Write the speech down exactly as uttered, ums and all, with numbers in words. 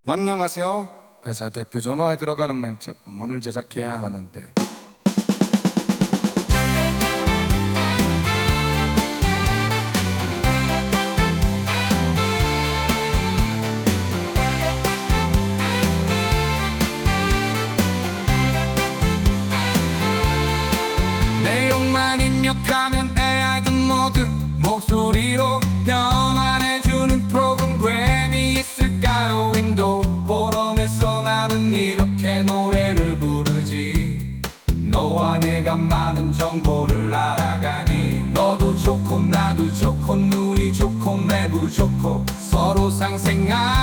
안녕하세요. 회사 대표 전화에 들어가는 멘트 오늘 제작해야 하는데 내용만 입력하면 에이아이든 뭐든 목소리로 변환해주는 프로그램이 있을까요? 윈도우 포럼에서 나는 이렇게 노래를 부르지. 너와 내가 많은 정보를 알아가니 너도 좋고 나도 좋고 누리 좋고 내부 좋고 서로 상생하